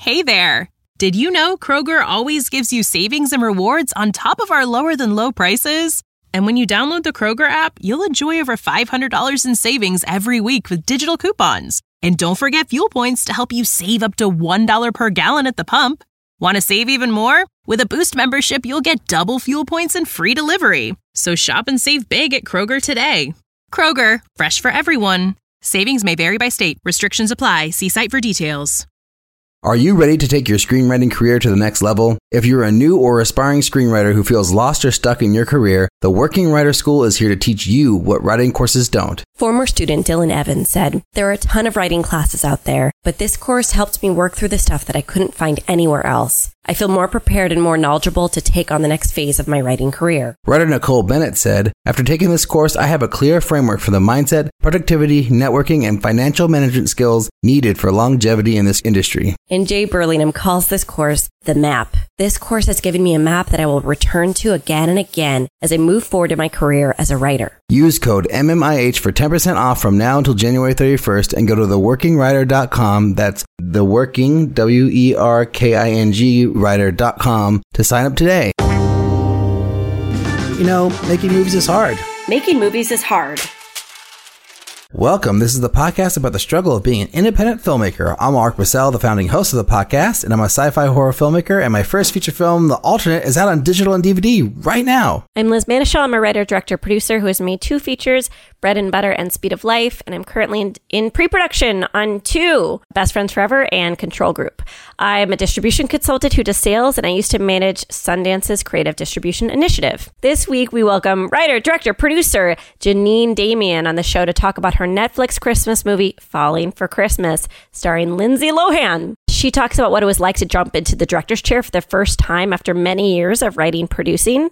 Hey there! Did you know Kroger always gives you savings and rewards on top of our lower-than-low prices? And when you download the Kroger app, you'll enjoy over $500 in savings every week with digital coupons. And don't forget fuel points to help you save up to $1 per gallon at the pump. Want to save even more? With a Boost membership, you'll get double fuel points and free delivery. So shop and save big at Kroger today. Kroger, fresh for everyone. Savings may vary by state. Restrictions apply. See site for details. Are you ready to take your screenwriting career to the next level? If you're a new or aspiring screenwriter who feels lost or stuck in your career, the Working Writer School is here to teach you what writing courses don't. Former student Dylan Evans said, "There are a ton of writing classes out there, but this course helped me work through the stuff that I couldn't find anywhere else. I feel more prepared and more knowledgeable to take on the next phase of my writing career." Writer Nicole Bennett said, "After taking this course, I have a clear framework for the mindset, productivity, networking, and financial management skills needed for longevity in this industry." And Jay Burlingham calls this course the map. "This course has given me a map that I will return to again and again as I move forward in my career as a writer." Use code MMIH for 10% off from now until January 31st and go to theworkingwriter.com. That's theworking, WERKING, writer.com to sign up today. You know, making movies is hard. Making movies is hard. Welcome. This is the podcast about the struggle of being an independent filmmaker. I'm Mark Bussell, the founding host of the podcast, and I'm a sci-fi horror filmmaker, and my first feature film, The Alternate, is out on digital and DVD right now. I'm Liz Manishaw. I'm a writer, director, producer who has made 2 features, Bread and Butter and Speed of Life, and I'm currently in pre-production on 2, Best Friends Forever and Control Group. I'm a distribution consultant who does sales, and I used to manage Sundance's creative distribution initiative. This week, we welcome writer, director, producer Janine Damian on the show to talk about her Netflix Christmas movie, Falling for Christmas, starring Lindsay Lohan. She talks about what it was like to jump into the director's chair for the first time after many years of writing/producing,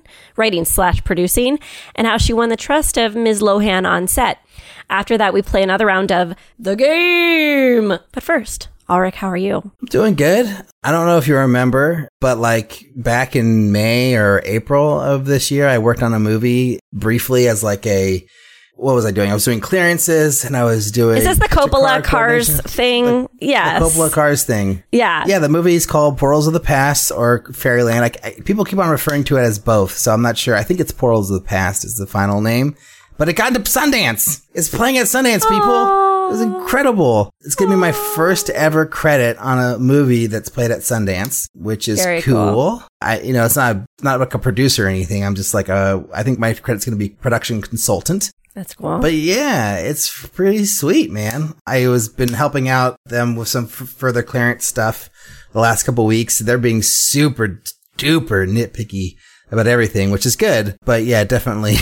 and how she won the trust of Ms. Lohan on set. After that, we play another round of The Game. But first, Ulrich, how are you? I'm doing good. I don't know if you remember, but like back in May or April of this year, I worked on a movie briefly as like what was I doing? I was doing clearances and I was doing... Is this the Coppola Cars thing? Yes. The Coppola Cars thing. Yeah. Yeah, the movie is called Portals of the Past or Fairyland. People keep on referring to it as both, so I'm not sure. I think it's Portals of the Past is the final name. But it got to Sundance. It's playing at Sundance, people. Aww. It was incredible. It's giving me my first ever credit on a movie that's played at Sundance, which is very cool. It's not like a producer or anything. I'm just like I think my credit's going to be production consultant. That's cool. But yeah, it's pretty sweet, man. I was been helping out them with some further clearance stuff the last couple weeks. They're being super duper nitpicky about everything, which is good. But yeah, definitely,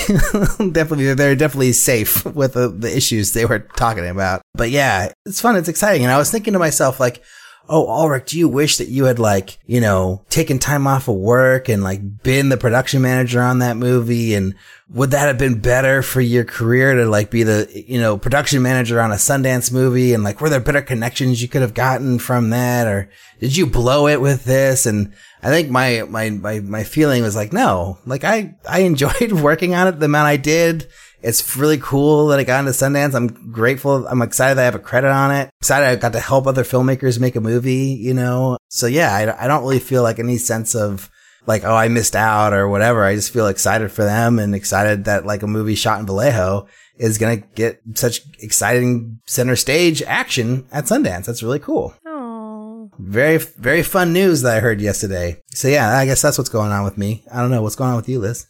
they're definitely safe with the issues they were talking about. But yeah, it's fun. It's exciting. And I was thinking to myself, like, oh, Ulrich, do you wish that you had taken time off of work and been the production manager on that movie? And would that have been better for your career to be the, production manager on a Sundance movie? And were there better connections you could have gotten from that? Or did you blow it with this? And I think my feeling was no, I enjoyed working on it the amount I did. It's really cool that I got into Sundance. I'm grateful. I'm excited that I have a credit on it. Excited I got to help other filmmakers make a movie, So yeah, I don't really feel any sense of oh, I missed out or whatever. I just feel excited for them and excited that a movie shot in Vallejo is going to get such exciting center stage action at Sundance. That's really cool. Very, very fun news that I heard yesterday. So yeah, I guess that's what's going on with me. I don't know. What's going on with you, Liz?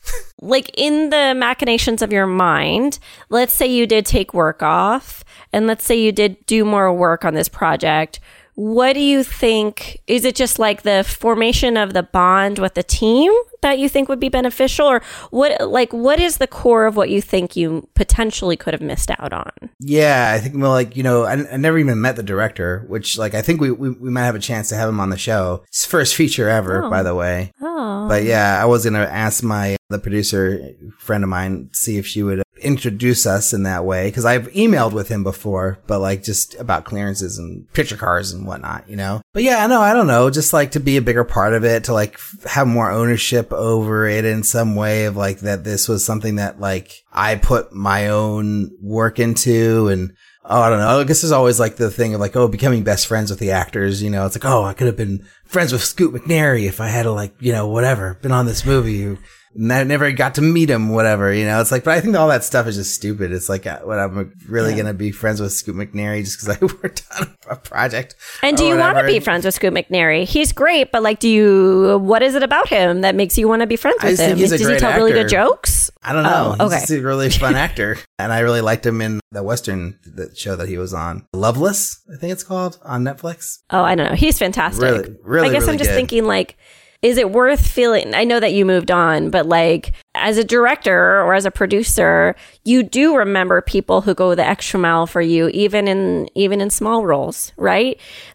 In the machinations of your mind, let's say you did take work off and let's say you did do more work on this project. What do you think? Is it just the formation of the bond with the team that you think would be beneficial? Or what is the core of what you think you potentially could have missed out on? Yeah, I think, I never even met the director, which I think we might have a chance to have him on the show. His first feature ever, by the way. Oh. But yeah, I was going to ask the producer friend of mine, see if she would introduce us in that way. Cause I've emailed with him before, but just about clearances and picture cars and whatnot, But yeah, I don't know. Just to be a bigger part of it, to have more ownership over it in some way of that this was something that I put my own work into and oh, I don't know. I guess there's always like the thing of like, oh, becoming best friends with the actors. You know, it's like, oh, I could have been friends with Scoot McNairy if I had like, whatever, been on this movie. And I never got to meet him, whatever, it's like, but I think all that stuff is just stupid. It's like, what, I'm really going to be friends with Scoot McNairy just because I worked on a project. And do you want to be friends with Scoot McNairy? He's great, but like, what is it about him that makes you want to be friends with him? Does he tell really good jokes? I don't know. Oh, okay. He's a really fun actor. And I really liked him in the Western show that he was on. Loveless, I think it's called, on Netflix. Oh, I don't know. He's fantastic. Really, I guess really I'm just good. thinking like, is it worth feeling? I know that you moved on, but like as a director or as a producer, you do remember people who go the extra mile for you, even in small roles, right?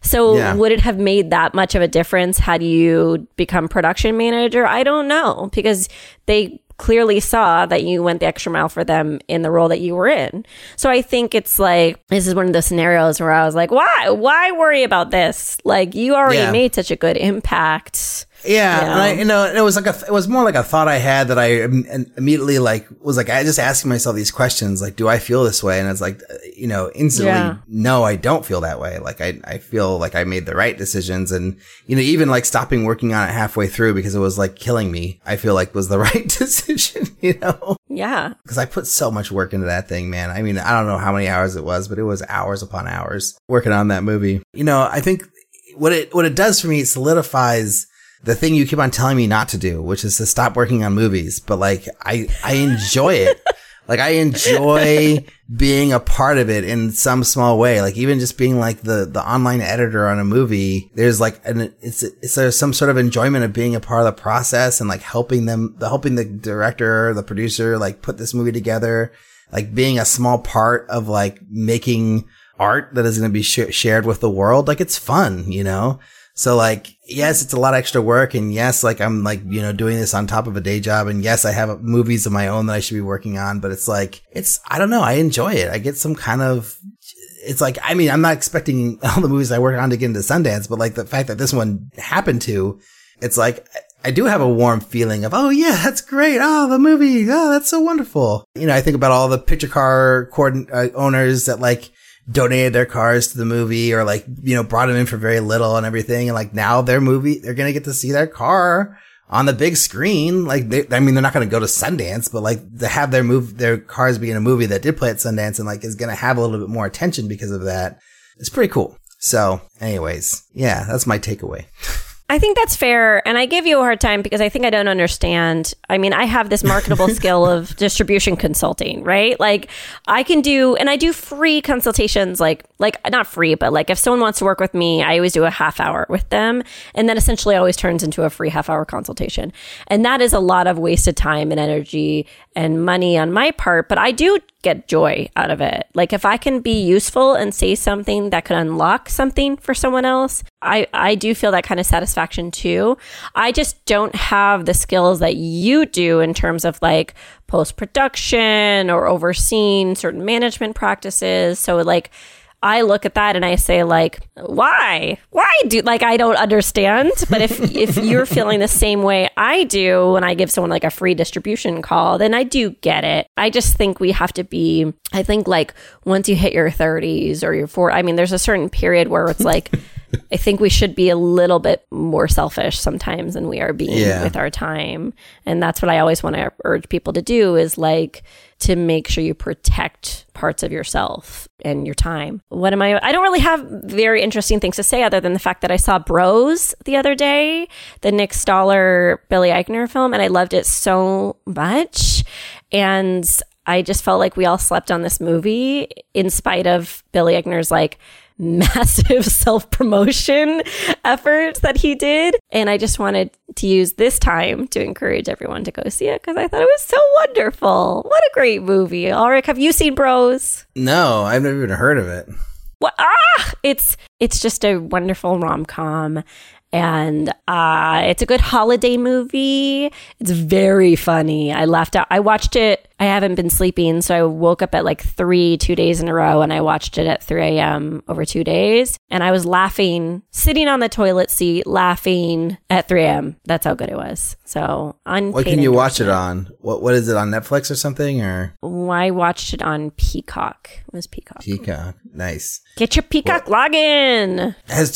So would it have made that much of a difference had you become production manager? I don't know, because they clearly saw that you went the extra mile for them in the role that you were in. So I think it's like, this is one of those scenarios where I was like, why worry about this? Like, you already made such a good impact. Yeah, and it was like it was more like a thought I had that I immediately was I just asking myself these questions, like, do I feel this way? And it's like, instantly, no, I don't feel that way. Like, I feel like I made the right decisions, and even like stopping working on it halfway through because it was like killing me, I feel like was the right decision. Yeah, because I put so much work into that thing, man. I mean, I don't know how many hours it was, but it was hours upon hours working on that movie. I think what it does for me, it solidifies the thing you keep on telling me not to do, which is to stop working on movies. But like, I enjoy it. Like, I enjoy being a part of it in some small way. Like, even just being like the online editor on a movie, there's like there's some sort of enjoyment of being a part of the process and like helping the director, the producer, like put this movie together, like being a small part of like making art that is going to be shared with the world. Like, it's fun, So like, yes, it's a lot of extra work. And yes, like I'm like, doing this on top of a day job. And yes, I have movies of my own that I should be working on, but it's like, I don't know. I enjoy it. I get some kind of, it's like, I mean, I'm not expecting all the movies I work on to get into Sundance, but like the fact that this one happened to, it's like, I do have a warm feeling of, oh yeah, that's great. Oh, the movie. Oh, that's so wonderful. I think about all the picture car owners that like, donated their cars to the movie or like, brought them in for very little and everything. And like now they're going to get to see their car on the big screen. Like, they're not going to go to Sundance, but like to have their cars be in a movie that did play at Sundance and like is going to have a little bit more attention because of that. It's pretty cool. So anyways, yeah, that's my takeaway. I think that's fair. And I give you a hard time because I think I don't understand. I mean, I have this marketable skill of distribution consulting, right? Like I do free consultations, like not free, but like if someone wants to work with me, I always do a half hour with them. And then essentially always turns into a free half hour consultation. And that is a lot of wasted time and energy and money on my part, but I do get joy out of it. Like if I can be useful and say something that could unlock something for someone else, I do feel that kind of satisfaction too. I just don't have the skills that you do in terms of like post-production or overseeing certain management practices. So like I look at that and I say like, why do, like, I don't understand. But if you're feeling the same way I do when I give someone like a free distribution call, then I do get it. I just think we have to be, I think like once you hit your 30s or your 40s, I mean, there's a certain period where it's like, I think we should be a little bit more selfish sometimes than we are being with our time. And that's what I always want to urge people to do is like to make sure you protect parts of yourself and your time. I don't really have very interesting things to say other than the fact that I saw Bros the other day, the Nick Stoller, Billy Eichner film, and I loved it so much. And I just felt like we all slept on this movie in spite of Billy Eichner's like massive self-promotion efforts that he did. And I just wanted to use this time to encourage everyone to go see it because I thought it was so wonderful. What a great movie. Ulrich, have you seen Bros? No, I've never even heard of it. What? It's It's just a wonderful rom-com. And it's a good holiday movie. It's very funny. I laughed out. I watched it. I haven't been sleeping, so I woke up at like 2 days in a row, and I watched it at 3 a.m. over 2 days. And I was laughing, sitting on the toilet seat, laughing at 3 a.m. That's how good it was. So on what can you watch it on? What is it on Netflix or something? Or I watched it on Peacock. It was Peacock. Peacock, nice. Get your Peacock login. It has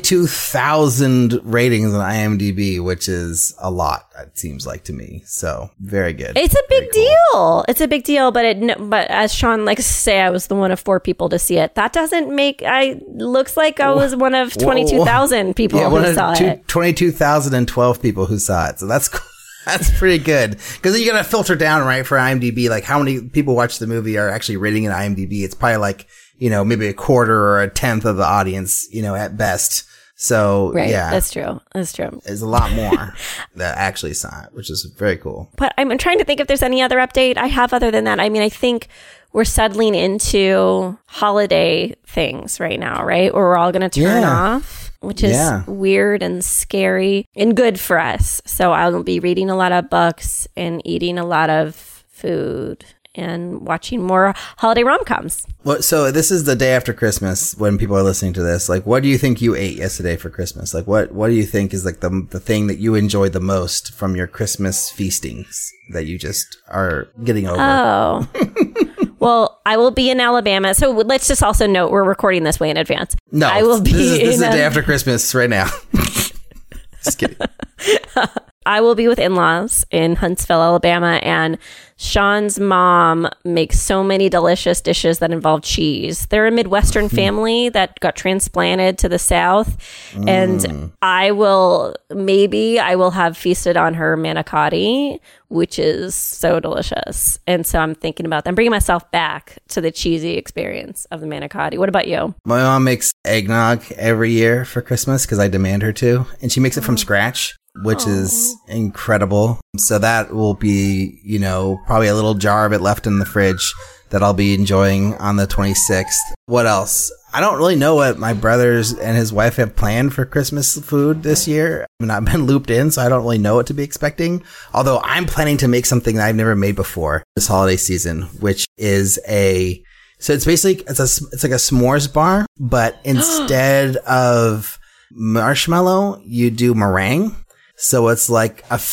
22,000 ratings on IMDb, which is a lot. It seems like to me. So very good. It's a big deal. It's a big deal, but as Sean likes to say, I was the one of 4 people to see it. That doesn't make looks like I was one of 22,000 people who saw it. 22,012 people who saw it. So that's pretty good. Because you gotta filter down, right, for IMDb, like how many people watch the movie are actually rating it IMDb. It's probably like, maybe a quarter or a tenth of the audience, at best. So, right, yeah. That's true. There's a lot more that actually saw it, which is very cool. But I'm trying to think if there's any other update I have other than that. I mean, I think we're settling into holiday things right now, right? Where we're all going to turn off, which is weird and scary and good for us. So I'll be reading a lot of books and eating a lot of food and watching more holiday rom-coms. So this is the day after Christmas when people are listening to this. Like, what do you think you ate yesterday for Christmas? Like, what do you think is like the thing that you enjoyed the most from your Christmas feastings that you just are getting over? Oh. Well, I will be in Alabama. So let's just also note we're recording this way in advance. No, I will be this is the day after Christmas right now. Just kidding. I will be with in-laws in Huntsville, Alabama, and Sean's mom makes so many delicious dishes that involve cheese. They're a Midwestern family that got transplanted to the South, and I will have feasted on her manicotti, which is so delicious. And so I'm thinking about that. I'm bringing myself back to the cheesy experience of the manicotti. What about you? My mom makes eggnog every year for Christmas because I demand her to, and she makes it from scratch, which is incredible. So that will be, probably a little jar of it left in the fridge that I'll be enjoying on the 26th. What else? I don't really know what my brothers and his wife have planned for Christmas food this year. I mean, I've been looped in, so I don't really know what to be expecting. Although I'm planning to make something that I've never made before this holiday season, which is so it's basically, it's like a s'mores bar, but instead of marshmallow, you do meringue. So it's like a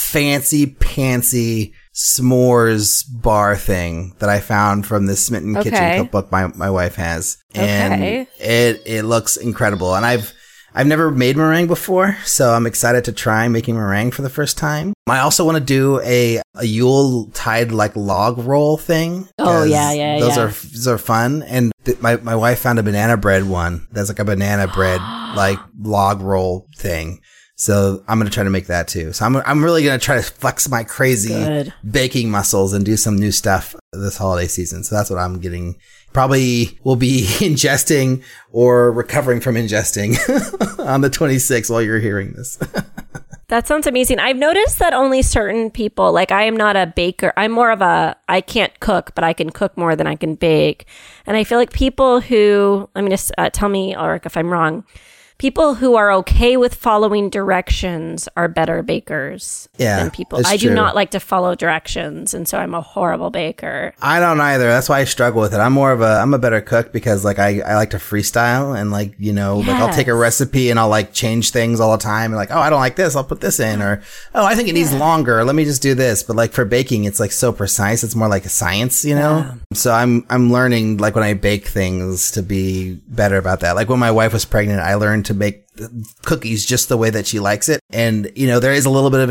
fancy s'mores bar thing that I found from the Smitten Kitchen cookbook my wife has. And it looks incredible. And I've never made meringue before, so I'm excited to try making meringue for the first time. I also want to do a Yule-tide like log roll thing. Oh, yeah. Those are fun. And my wife found a banana bread one. That's like a banana bread like log roll thing. So I'm going to try to make that too. So I'm really going to try to flex my crazy baking muscles and do some new stuff this holiday season. So that's what I'm getting. Probably will be ingesting or recovering from ingesting on the 26th while you're hearing this. That sounds amazing. I've noticed that only certain people, like I am not a baker. I'm more of I can't cook, but I can cook more than I can bake. And I feel like people who, tell me, Ulrich, if I'm wrong. People who are okay with following directions are better bakers than people. I do not like to follow directions, and so I'm a horrible baker. I don't either. That's why I struggle with it. I'm a better cook because like I like to freestyle and like, like I'll take a recipe and I'll like change things all the time and like, oh, I don't like this, I'll put this in, or oh, I think it needs longer, let me just do this. But like for baking, it's like so precise. It's more like a science, Yeah. So I'm learning like when I bake things to be better about that. Like when my wife was pregnant, I learned to make cookies just the way that she likes it. And, there is a little bit of,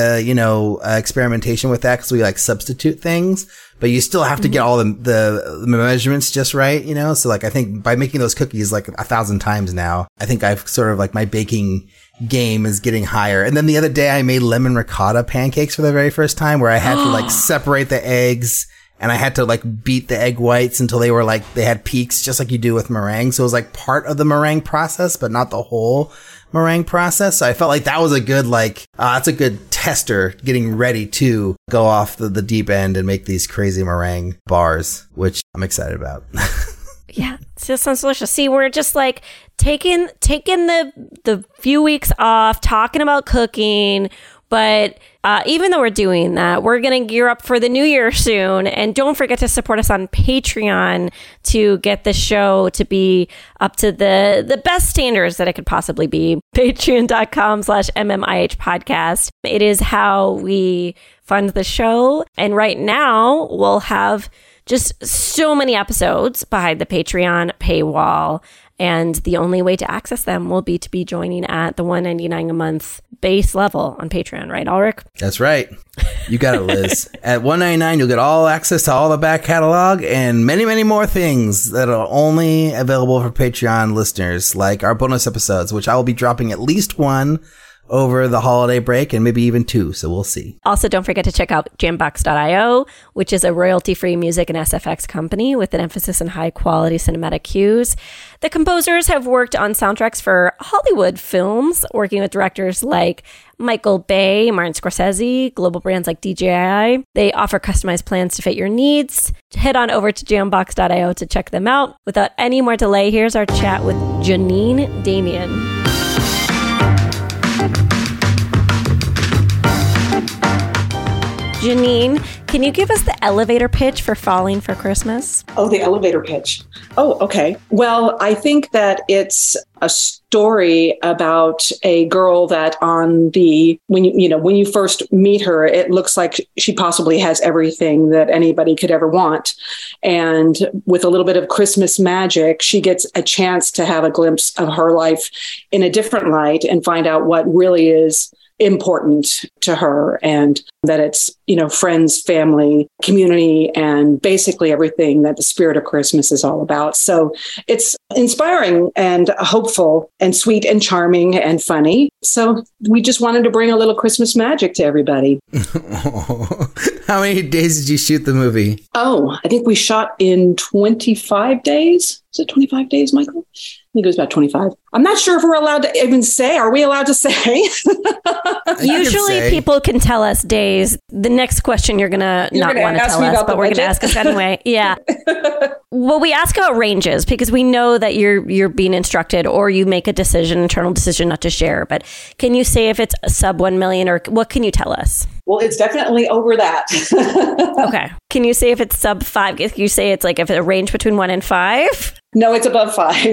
experimentation with that because we like substitute things, but you still have to get all the measurements just right, So like, I think by making those cookies like 1,000 times now, I think I've sort of like my baking game is getting higher. And then the other day I made lemon ricotta pancakes for the very first time where I had to like separate the eggs. And I had to like beat the egg whites until they were like, they had peaks just like you do with meringue. So it was like part of the meringue process, but not the whole meringue process. So I felt like that was a good, that's a good tester getting ready to go off the deep end and make these crazy meringue bars, which I'm excited about. Yeah, it just sounds delicious. See, we're just like taking the few weeks off, talking about cooking. But even though we're doing that, we're going to gear up for the new year soon. And don't forget to support us on Patreon to get the show to be up to the best standards that it could possibly be. Patreon.com/MMIH podcast. It is how we fund the show. And right now we'll have just so many episodes behind the Patreon paywall. And the only way to access them will be to be joining at the $1.99 a month base level on Patreon, right, Ulrich? That's right. You got it, Liz. At $1.99, you'll get all access to all the back catalog and many, many more things that are only available for Patreon listeners, like our bonus episodes, which I will be dropping at least one over the holiday break and maybe even two. So we'll see. Also, don't forget to check out Jambox.io, which is a royalty-free music and SFX company with an emphasis on high-quality cinematic cues. The composers have worked on soundtracks for Hollywood films, working with directors like Michael Bay, Martin Scorsese, global brands like DJI. They offer customized plans to fit your needs. Head on over to Jambox.io to check them out. Without any more delay, here's our chat with Janine Damian. Janine, can you give us the elevator pitch for Falling for Christmas? Oh, the elevator pitch. Oh, okay. Well, I think that it's a story about a girl that when you first meet her, it looks like she possibly has everything that anybody could ever want. And with a little bit of Christmas magic, she gets a chance to have a glimpse of her life in a different light and find out what really is important to her, and that it's, friends, family, community, and basically everything that the spirit of Christmas is all about. So it's inspiring and hopeful and sweet and charming and funny. So we just wanted to bring a little Christmas magic to everybody. How many days did you shoot the movie? Oh, I think we shot in 25 days. Is it 25 days, Michael? I think it was about 25. I'm not sure if we're allowed to even say. Are we allowed to say? Usually people can tell us days. The next question you're going to not want to tell us, but we're going to ask us anyway. Yeah. Well, we ask about ranges because we know that you're being instructed or you make a decision, internal decision not to share. But can you say if it's sub 1 million or what can you tell us? Well, it's definitely over that. Okay. Can you say if it's sub 5? Can you say it's like if it a range between 1 and 5? No, it's above 5.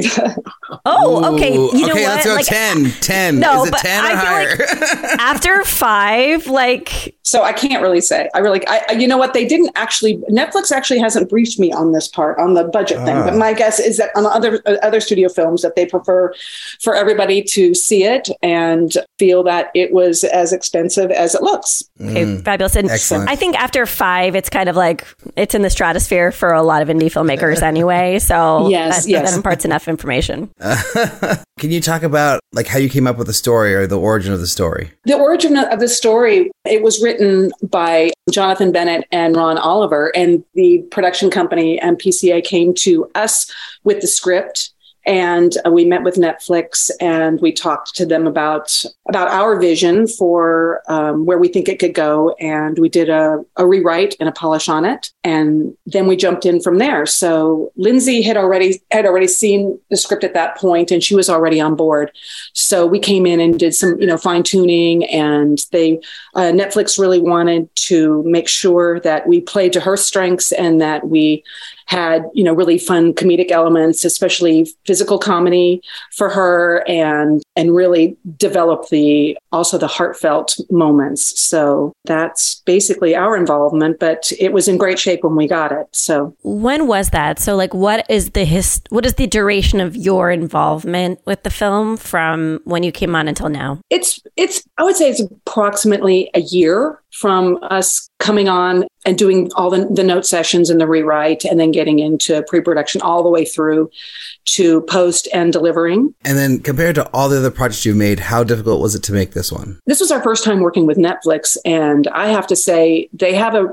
Oh, okay. You know okay, what? Let's go 10. No, is it 10 or higher? Like after 5, So I can't really say. You know what? Netflix actually hasn't briefed me on this part, on the budget thing. But my guess is that on other studio films that they prefer for everybody to see it and feel that it was as expensive as it looks. Okay, fabulous. And excellent. I think after 5, it's kind of like it's in the stratosphere for a lot of indie filmmakers anyway. So that imparts enough information. Can you talk about how you came up with the story or the origin of the story? The origin of the story, it was written by Jonathan Bennett and Ron Oliver, and the production company MPCA came to us with the script. And we met with Netflix and we talked to them about our vision for where we think it could go. And we did a rewrite and a polish on it. And then we jumped in from there. So Lindsay had already seen the script at that point and she was already on board. So we came in and did some, fine tuning, and Netflix really wanted to make sure that we played to her strengths and that we had, really fun comedic elements, especially physical comedy for her, and really develop the heartfelt moments. So that's basically our involvement, but it was in great shape when we got it. So when was that? So what is the duration of your involvement with the film from when you came on until now? I would say it's approximately a year from us coming on and doing all the note sessions and the rewrite, and then getting into pre-production all the way through to post and delivering. And then compared to all the other projects you've made, how difficult was it to make this one? This was our first time working with Netflix. And I have to say,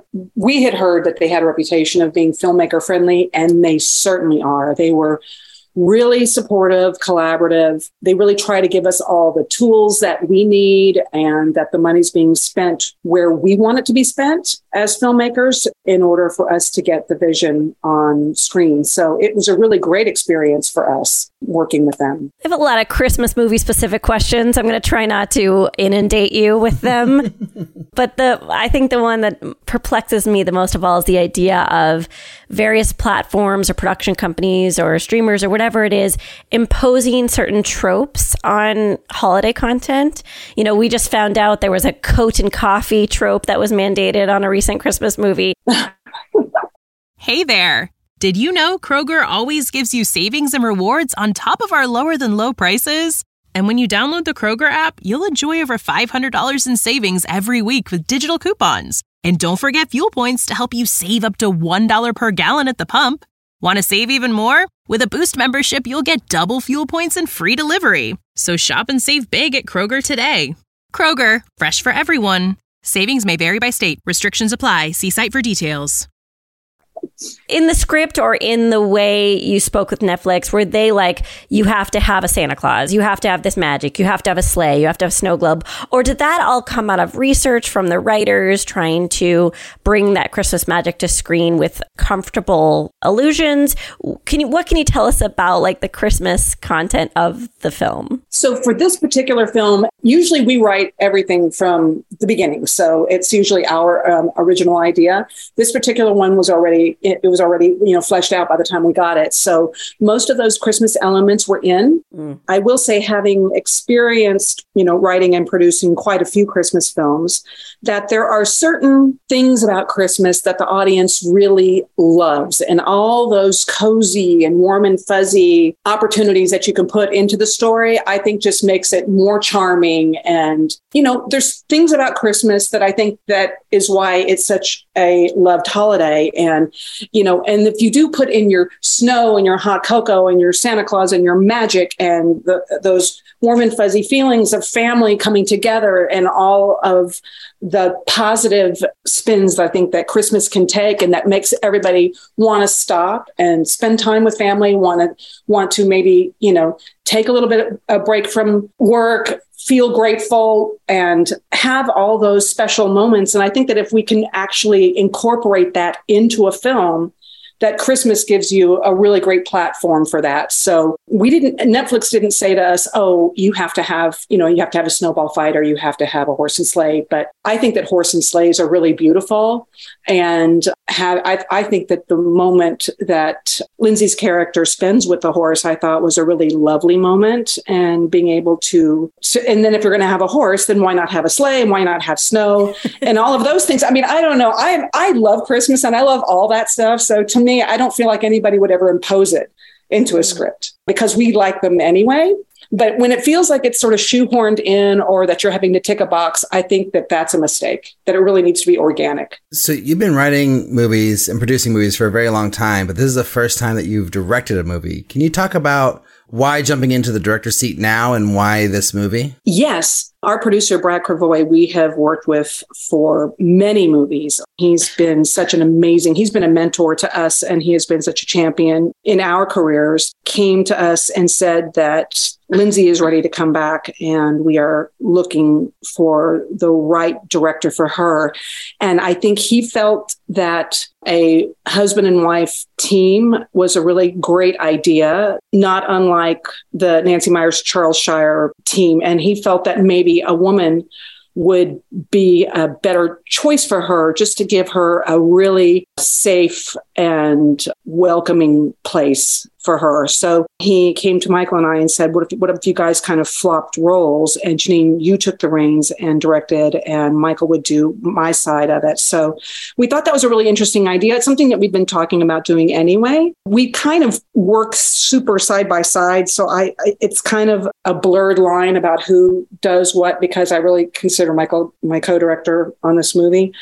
we had heard that they had a reputation of being filmmaker friendly, and they certainly are. They were really supportive, collaborative. They really try to give us all the tools that we need and that the money's being spent where we want it to be spent as filmmakers in order for us to get the vision on screen. So it was a really great experience for us working with them. I have a lot of Christmas movie specific questions. I'm going to try not to inundate you with them. But I think the one that perplexes me the most of all is the idea of various platforms or production companies or streamers or whatever it is imposing certain tropes on holiday content. You know, we just found out there was a coat and coffee trope that was mandated on a recent Christmas movie. Hey there. Did you know Kroger always gives you savings and rewards on top of our lower than low prices? And when you download the Kroger app, you'll enjoy over $500 in savings every week with digital coupons. And don't forget fuel points to help you save up to $1 per gallon at the pump. Want to save even more? With a Boost membership, you'll get double fuel points and free delivery. So shop and save big at Kroger today. Kroger, fresh for everyone. Savings may vary by state. Restrictions apply. See site for details. In the script or in the way you spoke with Netflix, were they like, you have to have a Santa Claus, you have to have this magic, you have to have a sleigh, you have to have a snow globe? Or did that all come out of research from the writers trying to bring that Christmas magic to screen with comfortable allusions? What can you tell us about like the Christmas content of the film? So for this particular film, usually we write everything from the beginning. So it's usually our original idea. This particular one was already fleshed out by the time we got it. So most of those Christmas elements were in. I will say, having experienced, writing and producing quite a few Christmas films, that there are certain things about Christmas that the audience really loves, and all those cozy and warm and fuzzy opportunities that you can put into the story, I think just makes it more charming. And, there's things about Christmas that I think that is why it's such a loved holiday. And if you do put in your snow and your hot cocoa and your Santa Claus and your magic and those warm and fuzzy feelings of family coming together and all of the positive spins that I think that Christmas can take, and that makes everybody want to stop and spend time with family, want to maybe, take a little bit of a break from work, feel grateful, and have all those special moments. And I think that if we can actually incorporate that into a film, that Christmas gives you a really great platform for that. So Netflix didn't say to us, oh, you have to have a snowball fight or you have to have a horse and sleigh. But I think that horse and sleighs are really beautiful. And I think that the moment that Lindsay's character spends with the horse, I thought was a really lovely moment. And being able to, and then if you're going to have a horse, then why not have a sleigh and why not have snow and all of those things? I mean, I don't know. I love Christmas and I love all that stuff. So to me, I don't feel like anybody would ever impose it into a script because we like them anyway. But when it feels like it's sort of shoehorned in or that you're having to tick a box, I think that that's a mistake, that it really needs to be organic. So you've been writing movies and producing movies for a very long time, but this is the first time that you've directed a movie. Can you talk about why jumping into the director's seat now and why this movie? Yes. Our producer, Brad Crevoy, we have worked with for many movies. He's been he's been a mentor to us, and he has been such a champion in our careers. Came to us and said that Lindsay is ready to come back and we are looking for the right director for her. And I think he felt that a husband and wife team was a really great idea, not unlike the Nancy Meyers Charles Shire team. And he felt that maybe a woman would be a better choice for her, just to give her a really safe and welcoming place for her. So he came to Michael and I and said, what if you guys kind of flopped roles and Janine, you took the reins and directed and Michael would do my side of it. So we thought that was a really interesting idea. It's something that we've been talking about doing anyway. We kind of work super side by side. So it's kind of a blurred line about who does what, because I really consider Michael my co-director on this movie.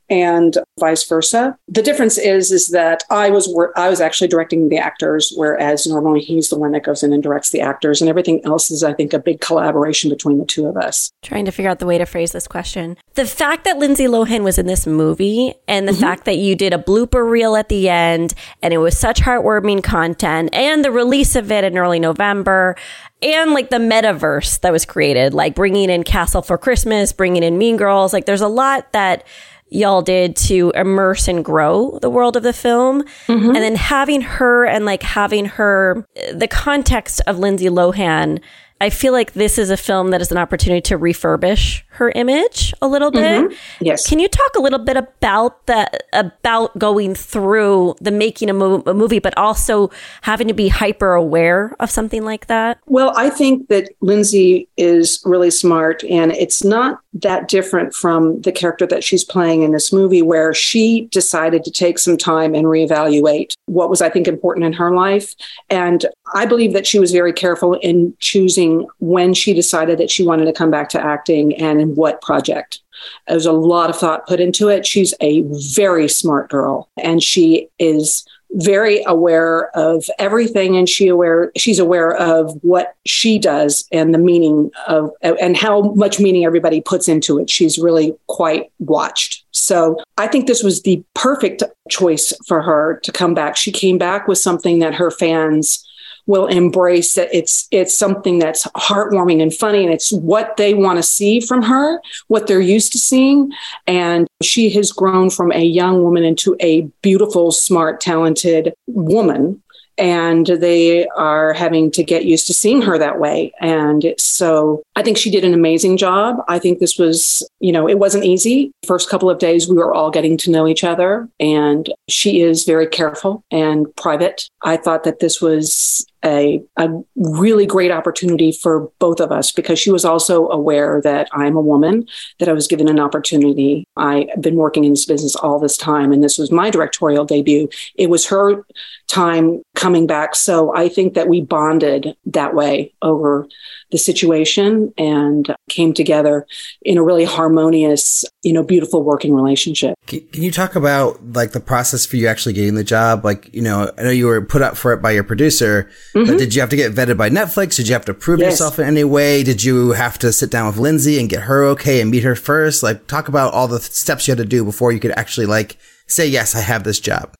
and vice versa. The difference is that I was actually directing the actors, whereas normally he's the one that goes in and directs the actors, and everything else is, I think, a big collaboration between the two of us. Trying to figure out the way to phrase this question. The fact that Lindsay Lohan was in this movie and the fact that you did a blooper reel at the end and it was such heartwarming content and the release of it in early November and like the metaverse that was created, like bringing in Castle for Christmas, bringing in Mean Girls, like there's a lot that y'all did to immerse and grow the world of the film. And then having her and like having her, the context of Lindsay Lohan, I feel like this is a film that is an opportunity to refurbish her image a little bit. Yes. Can you talk a little bit about that, about going through the making a movie, but also having to be hyper aware of something like that? Well, I think that Lindsay is really smart, and it's not that different from the character that she's playing in this movie, where she decided to take some time and reevaluate what was, I think, important in her life. And I believe that she was very careful in choosing when she decided that she wanted to come back to acting and in what project. There's a lot of thought put into it. She's a very smart girl, and she is very aware of everything, and she's aware of what she does and the meaning of, and how much meaning everybody puts into it. She's really quite watched. So I think this was the perfect choice for her to come back. She came back with something that her fans will embrace, that it's something that's heartwarming and funny, and it's what they want to see from her, what they're used to seeing. And she has grown from a young woman into a beautiful, smart, talented woman. And they are having to get used to seeing her that way. And so I think she did an amazing job. I think this was, it wasn't easy. First couple of days, we were all getting to know each other. And she is very careful and private. I thought that this was a really great opportunity for both of us, because she was also aware that I'm a woman, that I was given an opportunity. I've been working in this business all this time, and this was my directorial debut. It was her time coming back. So I think that we bonded that way over the situation and came together in a really harmonious, beautiful working relationship. Can you talk about like the process for you actually getting the job? Like, I know you were put up for it by your producer, but did you have to get vetted by Netflix? Did you have to prove yourself in any way? Did you have to sit down with Lindsay and get her okay and meet her first? Like, talk about all the steps you had to do before you could actually say, yes, I have this job.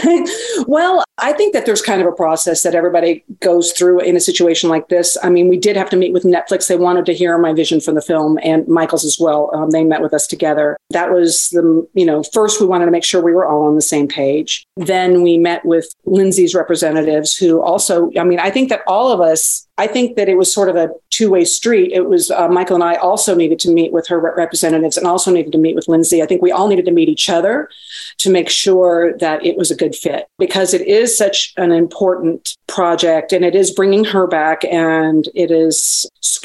Well, I think that there's kind of a process that everybody goes through in a situation like this. I mean, we did have to meet with Netflix. They wanted to hear my vision for the film, and Michael's as well. They met with us together. That was first we wanted to make sure we were all on the same page. Then we met with Lindsay's representatives, who also, I think that all of us, I think that it was sort of a two-way street. It was Michael and I also needed to meet with her representatives and also needed to meet with Lindsay. I think we all needed to meet each other to make sure that it was a good fit, because it is such an important project, and it is bringing her back, and it is,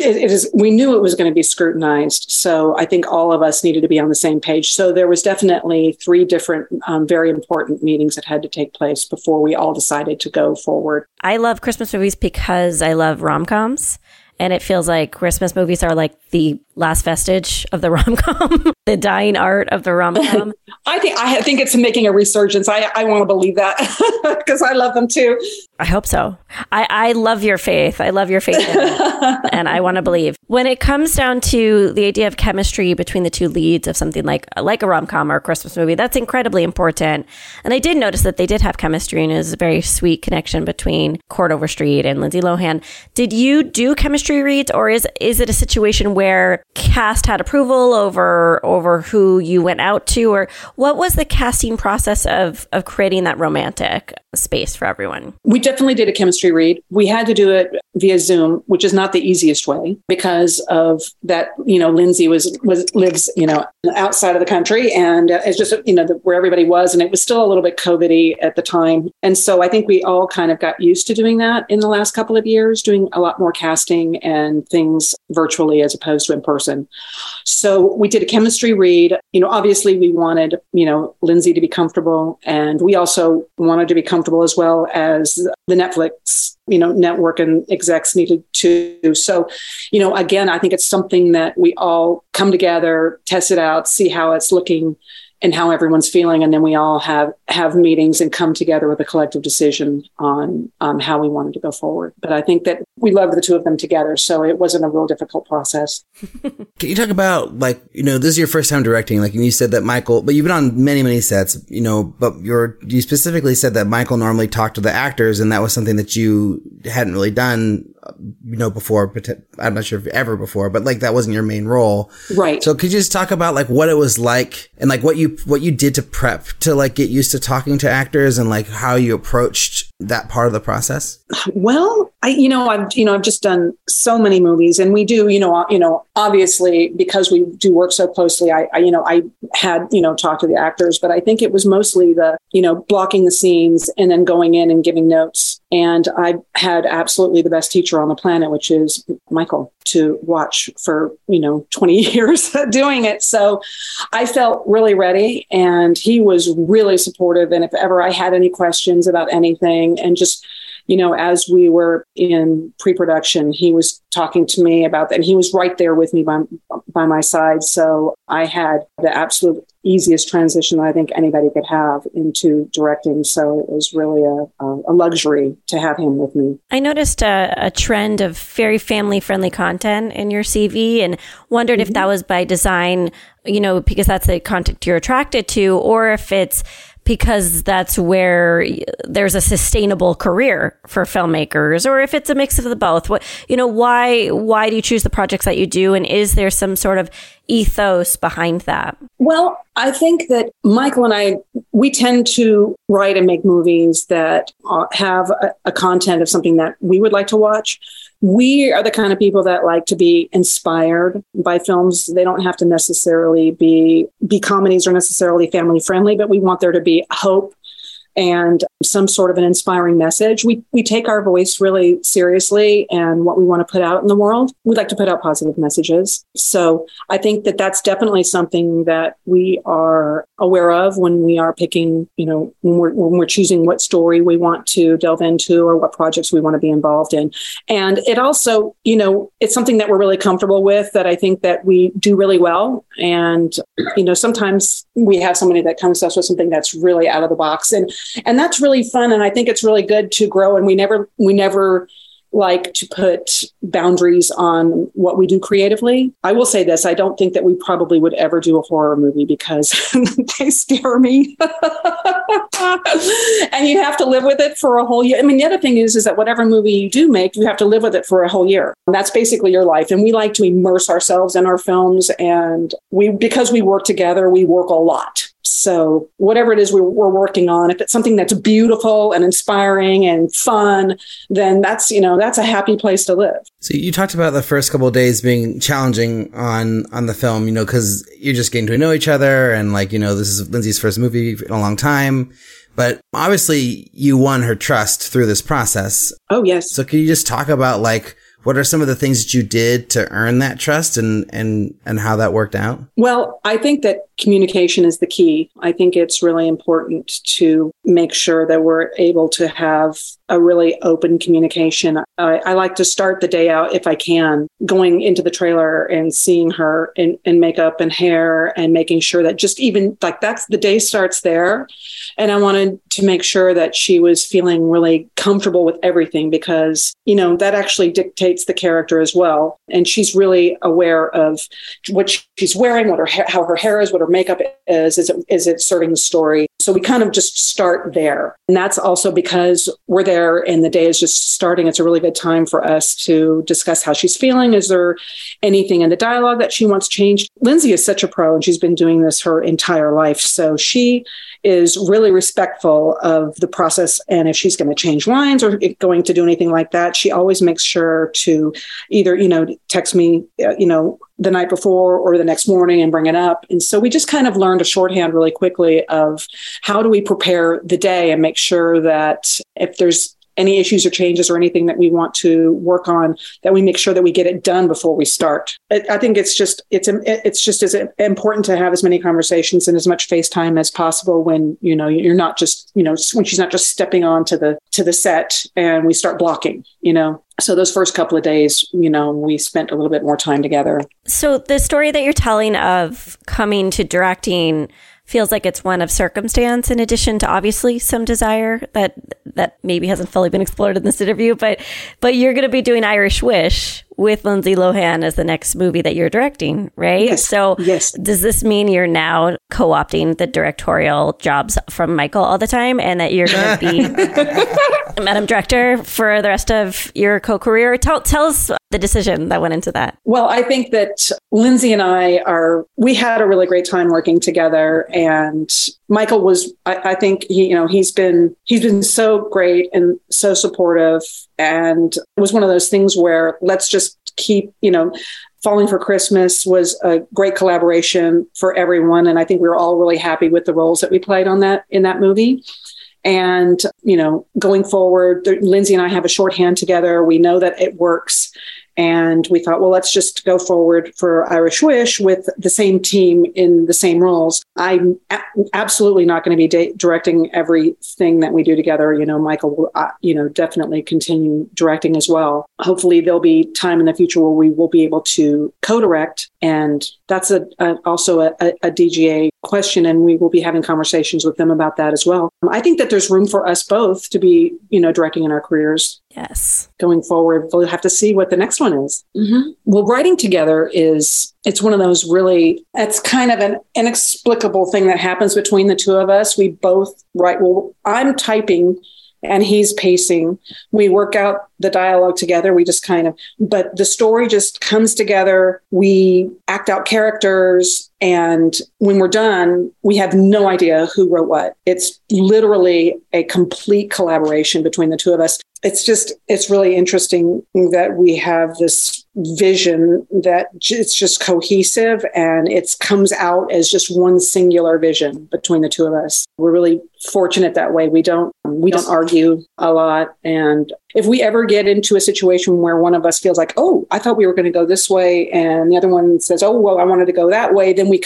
we knew it was going to be scrutinized. So I think all of us needed to be on the same page. So there was definitely 3 different very important meetings that had to take place before we all decided to go forward. I love Christmas movies because I love rom-coms. And it feels like Christmas movies are like the last vestige of the rom-com, the dying art of the rom-com. I think it's making a resurgence. I want to believe that because I love them too. I hope so. I love your faith. I love your faith in it. And I want to believe. When it comes down to the idea of chemistry between the two leads of something like a rom-com or a Christmas movie, that's incredibly important. And I did notice that they did have chemistry, and it was a very sweet connection between Court Overstreet and Lindsay Lohan. Did you do chemistry reads, or is it a situation where cast had approval over who you went out to, or what was the casting process of creating that romantic space for everyone? We definitely did a chemistry read. We had to do it via Zoom, which is not the easiest way because of that. Lindsay lives outside of the country, and it's just where everybody was, and it was still a little bit COVID-y at the time. And so I think we all kind of got used to doing that in the last couple of years, doing a lot more casting and things virtually as opposed to in person. So we did a chemistry read. Obviously we wanted, Lindsay to be comfortable, and we also wanted to be comfortable as well as the Netflix, network and execs needed to. So, again, I think it's something that we all come together, test it out, see how it's looking, and how everyone's feeling. And then we all have meetings and come together with a collective decision on how we wanted to go forward. But I think that we loved the two of them together, so it wasn't a real difficult process. Can you talk about, like, this is your first time directing, like, and you said that Michael, but you've been on many, many sets, but you specifically said that Michael normally talked to the actors, and that was something that you hadn't really done, before, but I'm not sure if ever before, but like that wasn't your main role. Right. So could you just talk about like what it was like and like what you did to prep to like get used to talking to actors and like how you approached that part of the process? Well, I've just done so many movies, and we do, obviously because we do work so closely, I had, talked to the actors, but I think it was mostly the, blocking the scenes and then going in and giving notes. And I had absolutely the best teacher on the planet, which is Michael, to watch for, 20 years doing it. So I felt really ready, and he was really supportive. And if ever I had any questions about anything, and just, as we were in pre-production, he was talking to me about that, and he was right there with me by my side. So I had the absolute easiest transition that I think anybody could have into directing. So it was really a luxury to have him with me. I noticed a trend of very family-friendly content in your CV, and wondered if that was by design, because that's the content you're attracted to, or if it's because that's where there's a sustainable career for filmmakers, or if it's a mix of the both. Why do you choose the projects that you do? And is there some sort of ethos behind that? Well, I think that Michael and I, we tend to write and make movies that have a content of something that we would like to watch. We are the kind of people that like to be inspired by films. They don't have to necessarily be comedies or necessarily family friendly, but we want there to be hope and some sort of an inspiring message. We take our voice really seriously and what we want to put out in the world. We like to put out positive messages. So I think that that's definitely something that we are aware of when we are picking, when we're choosing what story we want to delve into or what projects we want to be involved in. And it also, it's something that we're really comfortable with, that I think that we do really well. And, sometimes we have somebody that comes to us with something that's really out of the box. And that's really fun. And I think it's really good to grow. And we never like to put boundaries on what we do creatively. I will say this, I don't think that we probably would ever do a horror movie because they scare me. And you have to live with it for a whole year. I mean, the other thing is that whatever movie you do make, you have to live with it for a whole year. And that's basically your life. And we like to immerse ourselves in our films. And because we work together, we work a lot. So whatever it is we're working on, if it's something that's beautiful and inspiring and fun, then that's a happy place to live. So you talked about the first couple of days being challenging on the film, because you're just getting to know each other, and like, this is Lindsay's first movie in a long time. But obviously you won her trust through this process. Oh, yes. So can you just talk about like, what are some of the things that you did to earn that trust and how that worked out? Well, I think that communication is the key. I think it's really important to make sure that we're able to have a really open communication. I like to start the day out, if I can, going into the trailer and seeing her in makeup and hair and making sure that just even like that's the day starts there. And I wanted to make sure that she was feeling really comfortable with everything because, that actually dictates the character as well. And she's really aware of what she's wearing, how her hair is, what her makeup is. Is it serving the story? So we kind of just start there. And that's also because we're there and the day is just starting. It's a really good time for us to discuss how she's feeling. Is there anything in the dialogue that she wants changed? Lindsay is such a pro and she's been doing this her entire life. So she is really respectful of the process. And if she's going to change lines or going to do anything like that, she always makes sure to either, text me, the night before or the next morning and bring it up. And so we just kind of learned a shorthand really quickly of how do we prepare the day and make sure that if there's any issues or changes or anything that we want to work on, that we make sure that we get it done before we start. I think it's just as important to have as many conversations and as much FaceTime as possible when, you're not just, when she's not just stepping on to the set and we start blocking, So those first couple of days, we spent a little bit more time together. So the story that you're telling of coming to directing feels like it's one of circumstance in addition to obviously some desire that maybe hasn't fully been explored in this interview, but you're going to be doing Irish Wish with Lindsay Lohan as the next movie that you're directing, right? Yes. So yes. Does this mean you're now co-opting the directorial jobs from Michael all the time and that you're going to be Madam Director for the rest of your co-career? Tell us the decision that went into that. Well, I think that Lindsay and we had a really great time working together, and Michael was, I think he's been so great and so supportive, and it was one of those things where let's just keep, Falling for Christmas was a great collaboration for everyone. And I think we were all really happy with the roles that we played in that movie. And, going forward, Lindsay and I have a shorthand together. We know that it works. And we thought, well, let's just go forward for Irish Wish with the same team in the same roles. I'm absolutely not going to be directing everything that we do together. Michael will, definitely continue directing as well. Hopefully there'll be time in the future where we will be able to co-direct. And that's also a DGA question. And we will be having conversations with them about that as well. I think that there's room for us both to be, directing in our careers. Yes. Going forward, we'll have to see what the next one is. Mm-hmm. Well, writing together it's one of those it's kind of an inexplicable thing that happens between the two of us. We both write, I'm typing and he's pacing. We work out the dialogue together. We just but the story just comes together. We act out characters. And when we're done, we have no idea who wrote what. It's literally a complete collaboration between the two of us. It's really interesting that we have this vision that it's just cohesive and it comes out as just one singular vision between the two of us. We're really fortunate that way. We don't argue a lot. And if we ever get into a situation where one of us feels like, oh, I thought we were going to go this way, and the other one says, oh, well, I wanted to go that way, then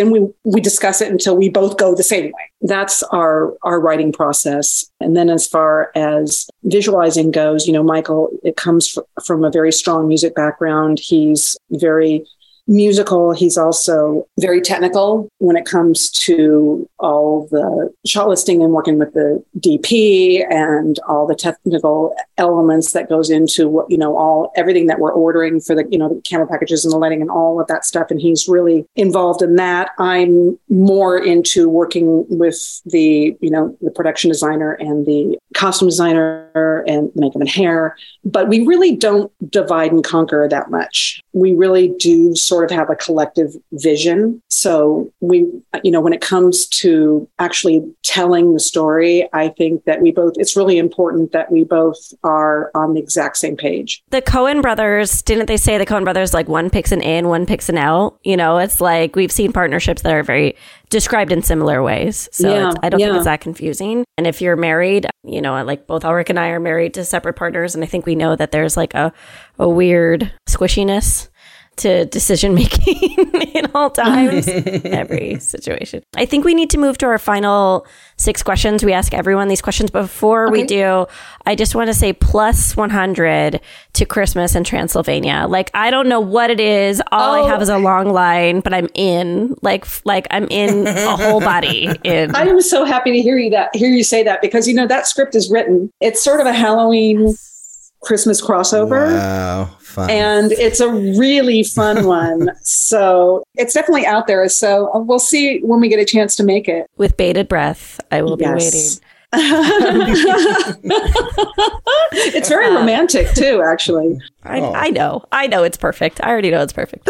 we discuss it until we both go the same way. That's our writing process. And then as far as visualizing goes, Michael, it comes from a very strong music background. He's very musical. He's also very technical when it comes to all the shot listing and working with the DP and all the technical elements that goes into what, everything that we're ordering for the camera packages and the lighting and all of that stuff. And he's really involved in that. I'm more into working with the production designer and the costume designer and makeup and hair, but we really don't divide and conquer that much. We really do sort of have a collective vision. So when it comes to actually telling the story, I think that it's really important that we both are on the exact same page. The Coen brothers, didn't they say the Coen brothers, like one picks an in, one picks an out? It's like we've seen partnerships that are very described in similar ways. So I don't think it's that confusing. And if you're married, like both Ulrich and I are married to separate partners. And I think we know that there's like a weird squishiness to decision making in all times, every situation. I think we need to move to our final 6 questions. We ask everyone these questions. Before we do, I just want to say plus 100 to Christmas in Transylvania. Like, I don't know what it is. All I have is a long line, but I'm in. Like I'm in a whole body. I am so happy to hear you say that, because that script is written. It's sort of a Halloween Christmas crossover. Wow, fun. And it's a really fun one. So it's definitely out there. So we'll see when we get a chance to make it. With bated breath, I will be waiting. It's very romantic too, actually. I know it's perfect. I already know it's perfect.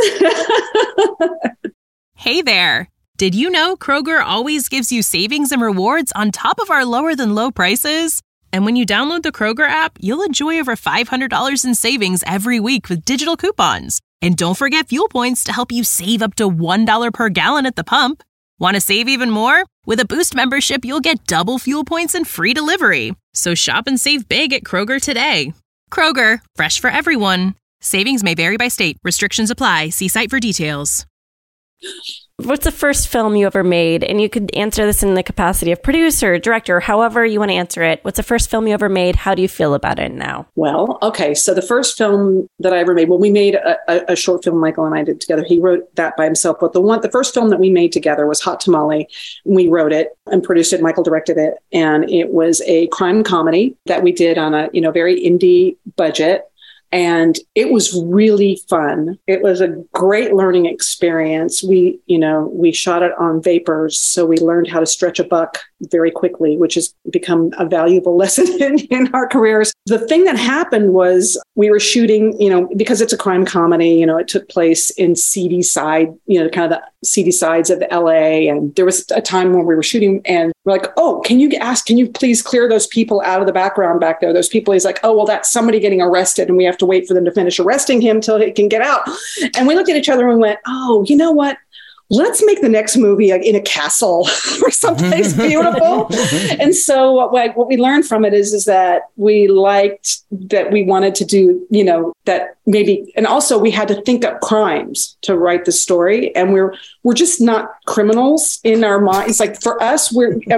Hey there. Did you know Kroger always gives you savings and rewards on top of our lower than low prices? And when you download the Kroger app, you'll enjoy over $500 in savings every week with digital coupons. And don't forget fuel points to help you save up to $1 per gallon at the pump. Want to save even more? With a Boost membership, you'll get double fuel points and free delivery. So shop and save big at Kroger today. Kroger, fresh for everyone. Savings may vary by state. Restrictions apply. See site for details. what's the first film you ever made? And you could answer this in the capacity of producer, director, however you want to answer it. What's the first film you ever made? How do you feel about it now? Well, okay. So the first film that I ever made, well, we made a short film Michael and I did together. He wrote that by himself. But the first film that we made together was Hot Tamale. We wrote it and produced it. Michael directed it. And it was a crime comedy that we did on a, very indie budget. And it was really fun. It was a great learning experience. We shot it on vapors. So we learned how to stretch a buck very quickly, which has become a valuable lesson in our careers. The thing that happened was we were shooting, because it's a crime comedy, it took place in seedy side, kind of the seedy sides of LA. And there was a time when we were shooting and we're like, oh, can you please clear those people out of the background back there? Those people, he's like, oh, well, that's somebody getting arrested and we have to wait for them to finish arresting him till he can get out. And we looked at each other and we went, oh, you know what? Let's make the next movie in a castle or someplace beautiful. And so what we learned from it is that we liked that we wanted to do, that maybe, and also we had to think up crimes to write the story. And we're just not criminals in our minds. It's like for us,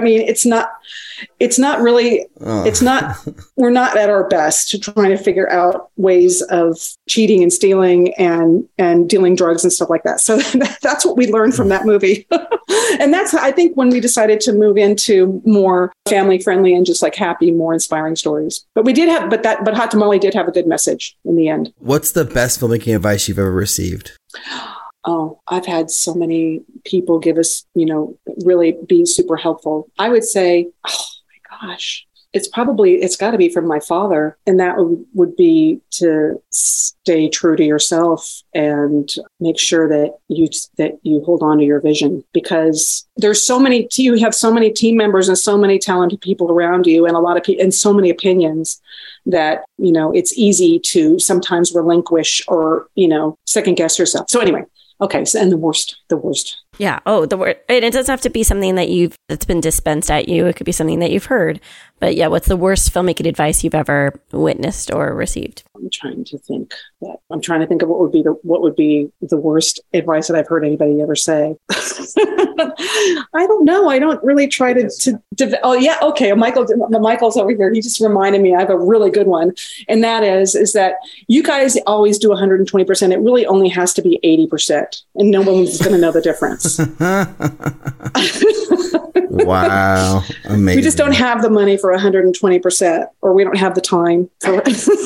we're not at our best trying to figure out ways of cheating and stealing and dealing drugs and stuff like that. So that's what we learned from that movie. And that's, I think, when we decided to move into more family friendly and just like happy, more inspiring stories. But but Hot Tamale did have a good message in the end. What's the best filmmaking advice you've ever received? Oh, I've had so many people give us, really be super helpful. I would say, oh my gosh, it's got to be from my father. And that would be to stay true to yourself and make sure that you hold on to your vision, because there's you have so many team members and so many talented people around you and a lot of people and so many opinions that, it's easy to sometimes relinquish or, second guess yourself. So anyway. Okay. So, and the worst. Yeah. Oh, the word. And it doesn't have to be something that's been dispensed at you. It could be something that you've heard. But yeah, what's the worst filmmaking advice you've ever witnessed or received? I'm trying to think of what would be the worst advice that I've heard anybody ever say. I don't know. I don't really try to oh yeah. Okay. Michael's over here. He just reminded me I have a really good one. And that is that you guys always do 120%. It really only has to be 80%. And no one's going to know the difference. Wow. Amazing. We just don't have the money for 120%, or we don't have the time for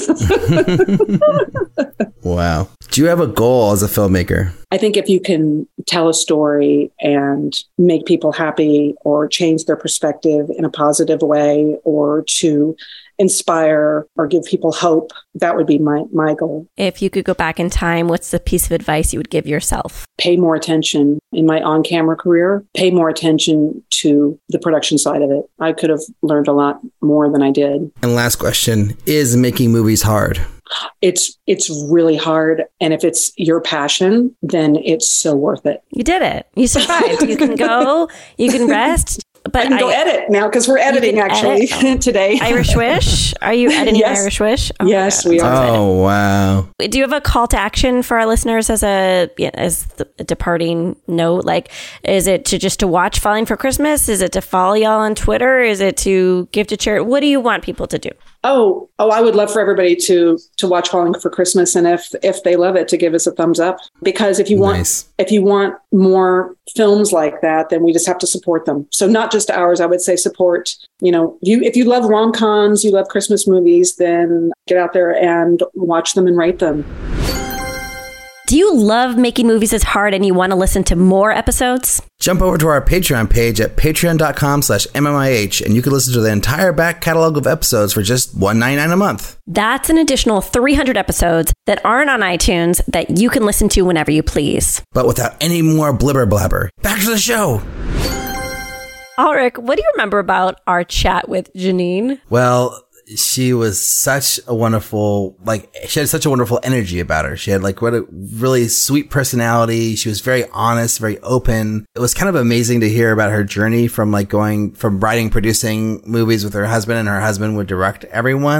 it. Wow. Do you have a goal as a filmmaker? I think if you can tell a story and make people happy or change their perspective in a positive way, or to inspire or give people hope, that would be my goal. If you could go back in time, what's the piece of advice you would give yourself? Pay more attention in my on-camera career. Pay more attention to the production side of it. I could have learned a lot more than I did. And last question, is making movies hard? It's really hard. And if it's your passion, then it's so worth it. You did it. You survived. You can go, you can rest. But I can go edit now because we're editing actually today. Irish Wish? Are you editing Irish Wish? Oh, yes, we are. Oh, wow. Do you have a call to action for our listeners as a departing note? Like, is it to watch Falling for Christmas? Is it to follow y'all on Twitter? Is it to give to charity? What do you want people to do? Oh, I would love for everybody to watch Falling for Christmas, and if they love it, to give us a thumbs up. Because if you want more films like that, then we just have to support them. So not just ours, I would say support. If you love rom-coms, you love Christmas movies, then get out there and watch them and rate them. Do you love making movies is hard and you want to listen to more episodes? Jump over to our Patreon page at patreon.com/MMIH and you can listen to the entire back catalog of episodes for just $1.99 a month. That's an additional 300 episodes that aren't on iTunes that you can listen to whenever you please. But without any more blibber blabber. Back to the show. Ulrich, what do you remember about our chat with Janine? Well, she was such a wonderful, she had such a wonderful energy about her. She had what a really sweet personality. She was very honest, very open. It was kind of amazing to hear about her journey from going from writing, producing movies with her husband, and her husband would direct everyone,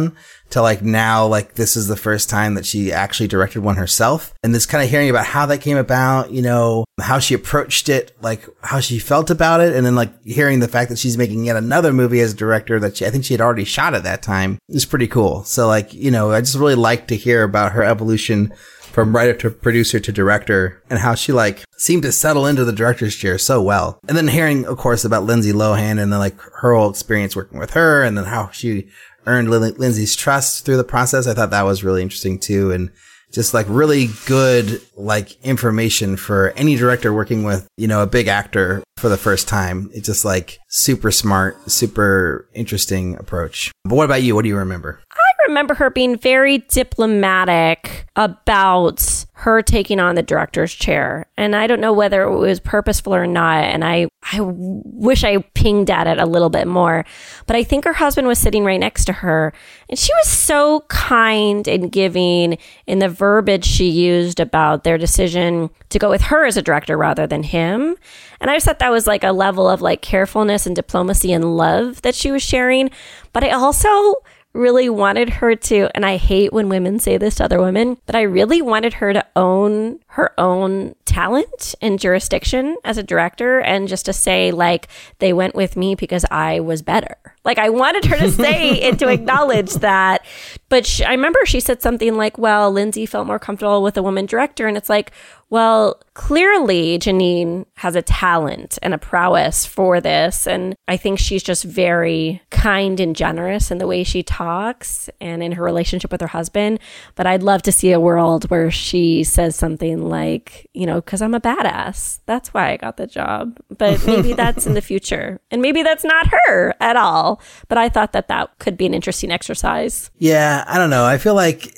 to like now, like this is the first time that she actually directed one herself. And this kind of hearing about how that came about, you know, how she approached it, like how she felt about it. And then like hearing the fact that she's making yet another movie as a director that I think she had already shot at that time is pretty cool. So like, you know, I just really like to hear about her evolution from writer to producer to director and how she like seemed to settle into the director's chair so well. And then hearing, of course, about Lindsay Lohan and then like her whole experience working with her and then how she earned Lindsay's trust through the process. I thought that was really interesting too. And just like really good, like information for any director working with, you know, a big actor for the first time. It's just like super smart, super interesting approach. But what about you? What do you remember? I remember her being very diplomatic about her taking on the director's chair. And I don't know whether it was purposeful or not. And I wish I pinged at it a little bit more. But I think her husband was sitting right next to her. And she was so kind and giving in the verbiage she used about their decision to go with her as a director rather than him. And I just thought that was like a level of like carefulness and diplomacy and love that she was sharing. But I also really wanted her to, and I hate when women say this to other women, but I really wanted her to own her own talent and jurisdiction as a director and just to say like, they went with me because I was better. Like I wanted her to say and to acknowledge that. But I remember she said something like, well, Lindsay felt more comfortable with a woman director. And it's like, well, clearly Janine has a talent and a prowess for this. And I think she's just very kind and generous in the way she talks and in her relationship with her husband. But I'd love to see a world where she says something like, you know, because I'm a badass. That's why I got the job. But maybe that's in the future. And maybe that's not her at all. But I thought that that could be an interesting exercise. Yeah, I don't know. I feel like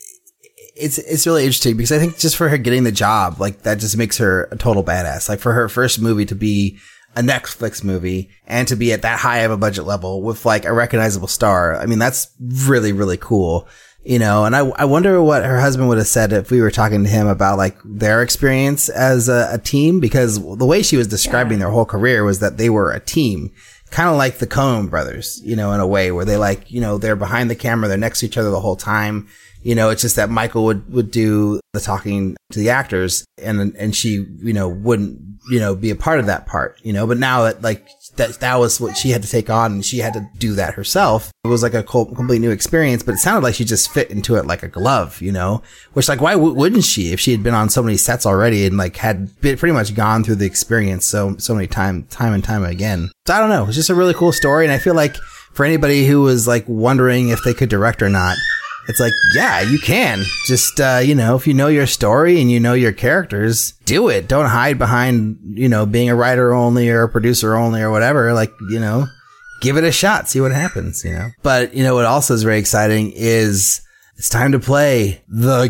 it's really interesting because I think just for her getting the job, like that just makes her a total badass. Like for her first movie to be a Netflix movie and to be at that high of a budget level with like a recognizable star. I mean, that's really, really cool. You know, and I wonder what her husband would have said if we were talking to him about like their experience as a team, because the way she was describing their whole career was that they were a team, kind of like the Coen brothers, you know, in a way where they like, you know, they're behind the camera, they're next to each other the whole time. You know, it's just that Michael would do the talking to the actors and she, you know, wouldn't, you know, be a part of that part, you know, but now that like that was what she had to take on and she had to do that herself. It was like a complete new experience, but it sounded like she just fit into it like a glove, you know, which like, why wouldn't she if she had been on so many sets already and like had pretty much gone through the experience so many time and time again. So I don't know. It's just a really cool story. And I feel like for anybody who was like wondering if they could direct or not, it's like, yeah, you can. Just, you know, if you know your story and you know your characters, do it. Don't hide behind, you know, being a writer only or a producer only or whatever. Like, you know, give it a shot. See what happens, you know. But, you know, what also is very exciting is it's time to play the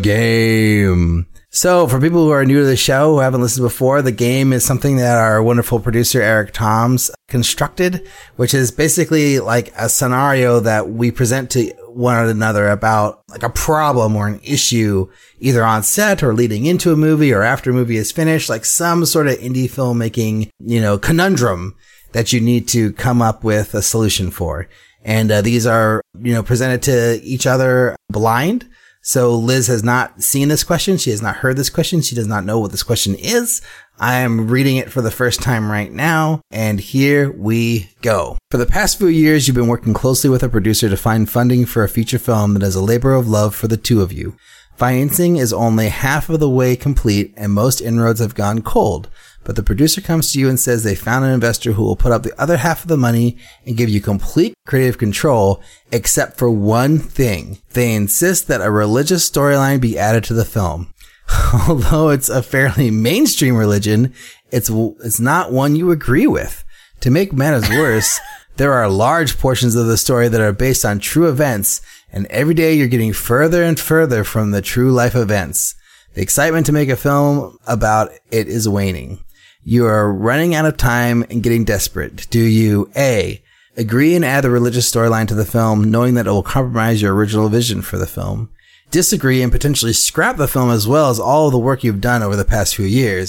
game. So for people who are new to the show, who haven't listened before, the game is something that our wonderful producer, Eric Toms, constructed, which is basically like a scenario that we present to one another about like a problem or an issue either on set or leading into a movie or after a movie is finished, like some sort of indie filmmaking, you know, conundrum that you need to come up with a solution for. And these are, you know, presented to each other blind. So Liz has not seen this question. She has not heard this question. She does not know what this question is. I am reading it for the first time right now, and here we go. For the past few years, you've been working closely with a producer to find funding for a feature film that is a labor of love for the two of you. Financing is only half of the way complete, and most inroads have gone cold. But the producer comes to you and says they found an investor who will put up the other half of the money and give you complete creative control, except for one thing. They insist that a religious storyline be added to the film. Although it's a fairly mainstream religion, it's not one you agree with. To make matters worse, there are large portions of the story that are based on true events, and every day you're getting further and further from the true life events. The excitement to make a film about it is waning. You are running out of time and getting desperate. Do you A, agree and add the religious storyline to the film, knowing that it will compromise your original vision for the film? Disagree and potentially scrap the film as well as all of the work you've done over the past few years?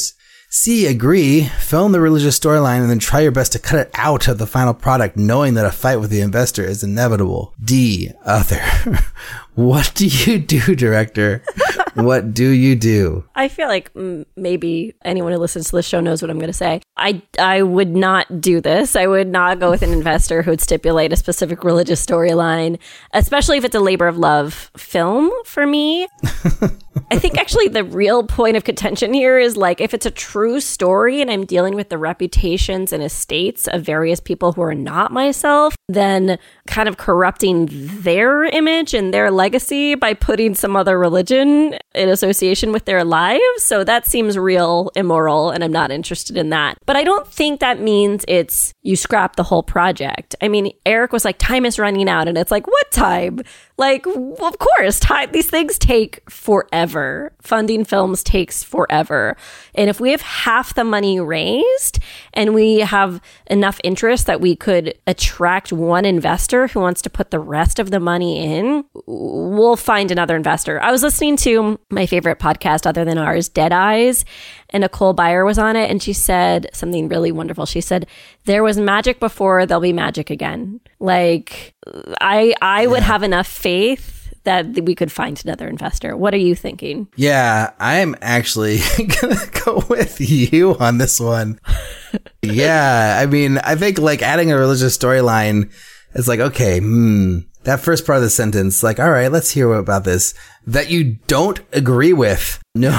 C, agree, film the religious storyline, and then try your best to cut it out of the final product, knowing that a fight with the investor is inevitable. D, other. What do you do, director? What do you do? I feel like maybe anyone who listens to the show knows what I'm going to say. I would not do this. I would not go with an investor who would stipulate a specific religious storyline, especially if it's a labor of love film for me. I think actually the real point of contention here is like if it's a true story and I'm dealing with the reputations and estates of various people who are not myself, then kind of corrupting their image and their legacy by putting some other religion in association with their lives. So that seems real immoral, and I'm not interested in that. But I don't think that means it's you scrap the whole project. I mean, Eric was like, time is running out. And it's like, what time? Like, well, of course, these things take forever. Funding films takes forever. And if we have half the money raised and we have enough interest that we could attract one investor who wants to put the rest of the money in, we'll find another investor. I was listening to my favorite podcast other than ours, Dead Eyes, and Nicole Byer was on it, and she said something really wonderful. She said, there was magic before, there'll be magic again. Like, I would have enough faith that we could find another investor. What are you thinking? Yeah, I'm actually going to go with you on this one. Yeah, I mean, I think like adding a religious storyline is like, okay, that first part of the sentence, like, all right, let's hear about this. That you don't agree with. No.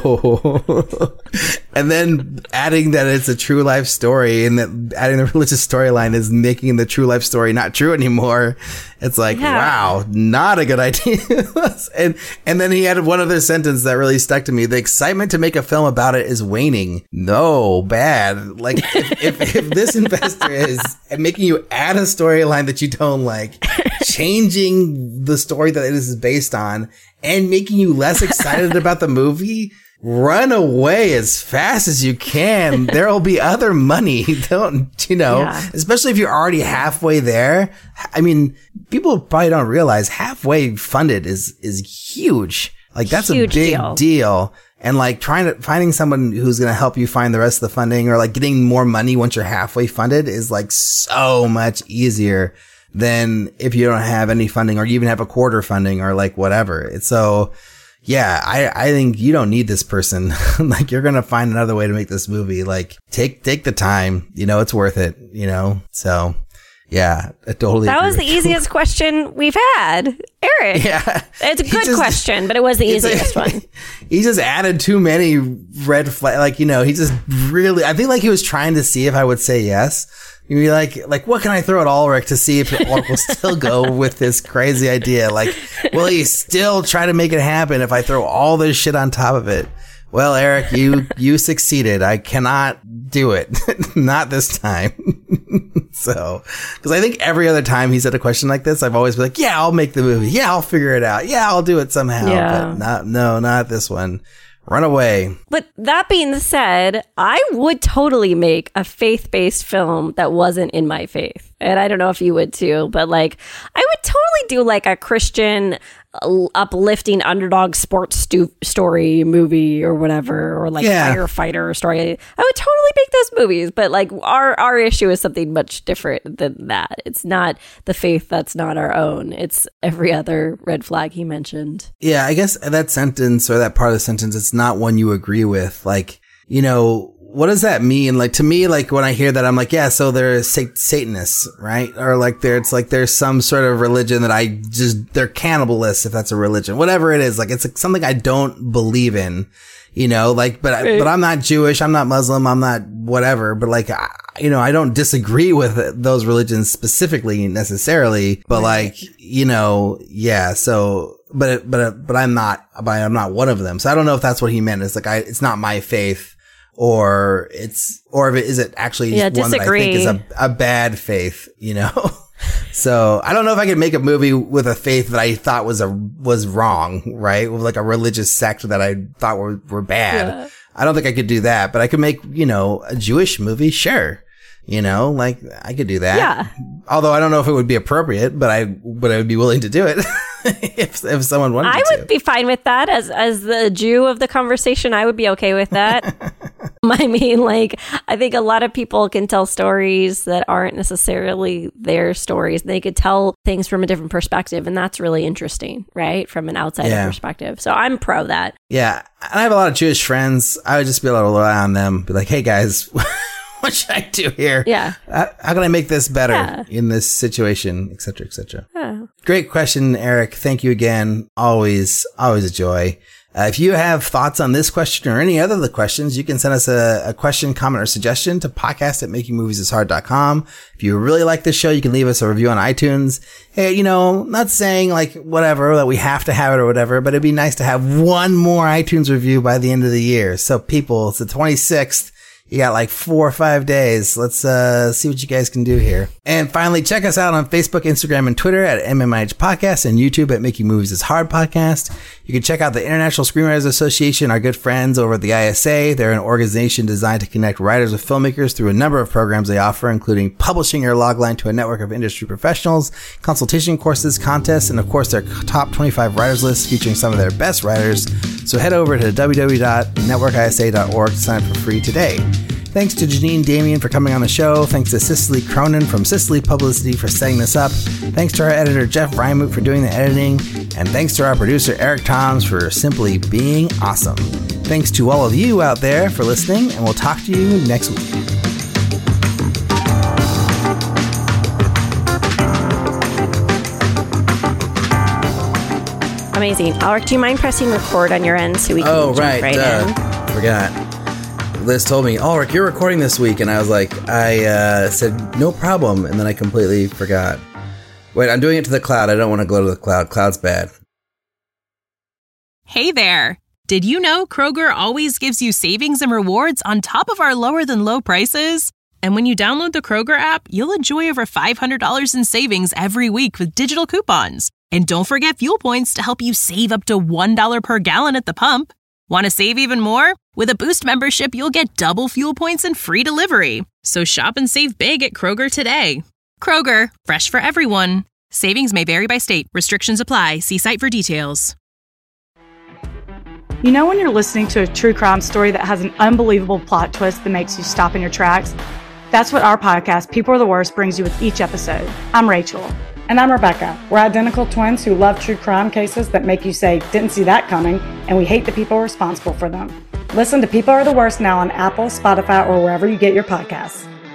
And then adding that it's a true life story and that adding the religious storyline is making the true life story not true anymore. It's like, wow, not a good idea. and then he added one other sentence that really stuck to me. The excitement to make a film about it is waning. No, bad. Like if this investor is making you add a storyline that you don't like, changing the story that it is based on, and making you less excited about the movie, run away as fast as you can. There'll be other money. Especially if you're already halfway there. I mean, people probably don't realize halfway funded is huge. Like that's huge, a big deal. And like finding someone who's going to help you find the rest of the funding, or like getting more money once you're halfway funded, is like so much easier than if you don't have any funding, or you even have a quarter funding, or like whatever. It's so, yeah, I think you don't need this person. Like you're going to find another way to make this movie. Like take the time, it's worth it, So yeah, I totally agree. That was the easiest question we've had. Eric. Yeah. It's a good question, but it was the easiest one. He just added too many red flags. Like, he just really, I think like he was trying to see if I would say yes. You'd be like, what can I throw at Ulrich to see if Ulrich will still go with this crazy idea? Like, will he still try to make it happen if I throw all this shit on top of it? Well, Eric, you succeeded. I cannot do it. Not this time. So, because I think every other time he's had a question like this, I've always been like, yeah, I'll make the movie. Yeah, I'll figure it out. Yeah, I'll do it somehow. Yeah. But not this one. Run away. But that being said, I would totally make a faith-based film that wasn't in my faith. And I don't know if you would too, but like, I would totally do like a Christian uplifting underdog sports story movie or whatever, or like firefighter story. I would totally make those movies, but like our issue is something much different than that. It's not the faith that's not our own. It's every other red flag he mentioned. Yeah, I guess that sentence, or that part of the sentence, it's not one you agree with. Like, what does that mean? Like, to me, like when I hear that, I'm like, yeah, so they're Satanists, right? Or like there's some sort of religion that they're cannibalists, if that's a religion, whatever it is. Like, it's like something I don't believe in, but I'm not Jewish. I'm not Muslim. I'm not whatever. But like, I don't disagree with those religions specifically necessarily, but like, yeah, so, but I'm not one of them. So I don't know if that's what he meant. It's like, it's not my faith. Or is it actually one that I think is a bad faith, So I don't know if I could make a movie with a faith that I thought was wrong, right? With like a religious sect that I thought were bad. Yeah. I don't think I could do that, but I could make, a Jewish movie. Sure. Like I could do that. Yeah. Although I don't know if it would be appropriate, but I would be willing to do it. if someone wanted to. I would be fine with that as the Jew of the conversation. I would be okay with that. I mean, like, I think a lot of people can tell stories that aren't necessarily their stories. They could tell things from a different perspective, and that's really interesting, right? From an outsider perspective. So I'm pro that. Yeah. I have a lot of Jewish friends. I would just be able to rely on them. Be like, hey, guys, what should I do here? Yeah. How can I make this better in this situation, et cetera, et cetera? Yeah. Great question, Eric. Thank you again. Always a joy. If you have thoughts on this question or any other of the questions, you can send us a question, comment, or suggestion to podcast@makingmoviesishard.com. If you really like this show, you can leave us a review on iTunes. Hey, not saying like whatever, that we have to have it or whatever, but it'd be nice to have one more iTunes review by the end of the year. So people, it's the 26th. You got like 4 or 5 days. Let's see what you guys can do here. And finally, check us out on Facebook, Instagram, and Twitter at MMIH Podcast, and YouTube at Making Movies is Hard Podcast. You can check out the International Screenwriters Association, our good friends over at the ISA. They're an organization designed to connect writers with filmmakers through a number of programs they offer, including publishing your logline to a network of industry professionals, consultation courses, contests, and of course their top 25 writers list featuring some of their best writers. So head over to www.networkisa.org to sign up for free today. Thanks to Janine Damian for coming on the show. Thanks to Cicely Cronin from Cicely Publicity for setting this up. Thanks to our editor, Jeff Reimuth, for doing the editing. And thanks to our producer, Eric Toms, for simply being awesome. Thanks to all of you out there for listening, and we'll talk to you next week. Amazing. Alric, do you mind pressing record on your end so we can jump right in? Forgot. Liz told me, Ulrich, you're recording this week. And I was like, I said, no problem. And then I completely forgot. Wait, I'm doing it to the cloud. I don't want to go to the cloud. Cloud's bad. Hey there. Did you know Kroger always gives you savings and rewards on top of our lower than low prices? And when you download the Kroger app, you'll enjoy over $500 in savings every week with digital coupons. And don't forget fuel points to help you save up to $1 per gallon at the pump. Want to save even more? With a Boost membership, you'll get double fuel points and free delivery. So shop and save big at Kroger today. Kroger, fresh for everyone. Savings may vary by state. Restrictions apply. See site for details. You know when you're listening to a true crime story that has an unbelievable plot twist that makes you stop in your tracks? That's what our podcast, People Are the Worst, brings you with each episode. I'm Rachel. And I'm Rebecca. We're identical twins who love true crime cases that make you say, didn't see that coming, and we hate the people responsible for them. Listen to People Are the Worst now on Apple, Spotify, or wherever you get your podcasts.